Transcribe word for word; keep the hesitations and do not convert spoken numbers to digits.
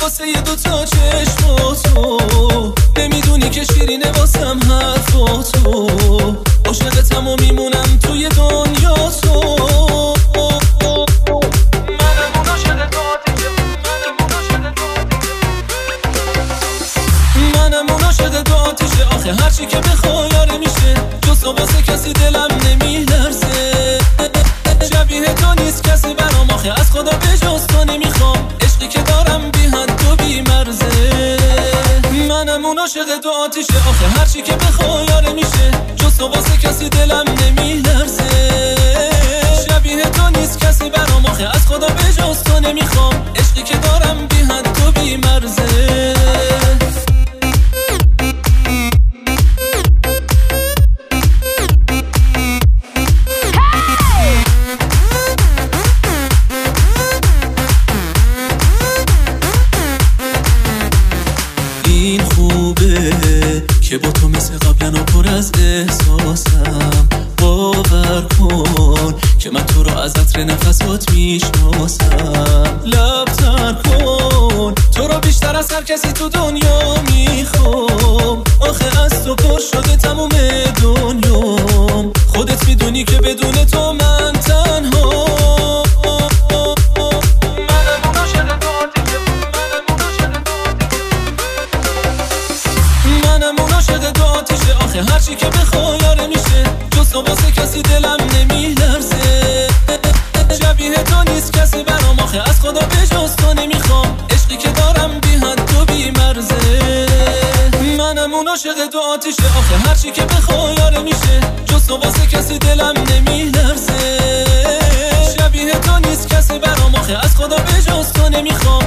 واسه یه دوتا چشم و تو نمیدونی که شیرینه واسم حرفاتو عاشقتم و میمونم توی دنیا تو منم اون عاشق تو آتیشه منم اون عاشق تو آتیشه آخه هرچی که بخوای یاره میشه جز تو واسه کسی دلم نمیلرزه شبیه تو نیست کسی برام آخه از خدا به جز تو نمیخوام عشقی که دارم بی حد و بی مرزه منم اون عاشق تو آتیشه آخه هرچی که بخوای یاره میشه جز تو واسه کسی دلم نمیلرزه شبیه تو نیست کسی برام آخه از خدا به جز تو نمیخوام عشقی که دارم بی حد و بی مرزه این خوبه که با تو مثل قبلا و پر از احساسم باور کن که من تو رو از عطر نفسات میشناسم لب تر کن تو رو بیشتر از هر کسی تو دنیا میخوام آخه از تو پر شده تموم دنیام خودت میدونی که بدون تو من تنها آخه هرچی که بخوای یاره میشه جز تو واسه کسی دلم نمیلرزه شبیه تو نیست کسی برام آخه از خدا به جز تو نمیخوام عشقی که دارم بی حد و بی مرزه منم اون عاشق تو آتیشه آخه هرچی که بخوای یاره میشه جز تو واسه کسی دلم نمیلرزه شبیه تو نیست کسی برام آخه از خدا به جز تو نمیخوام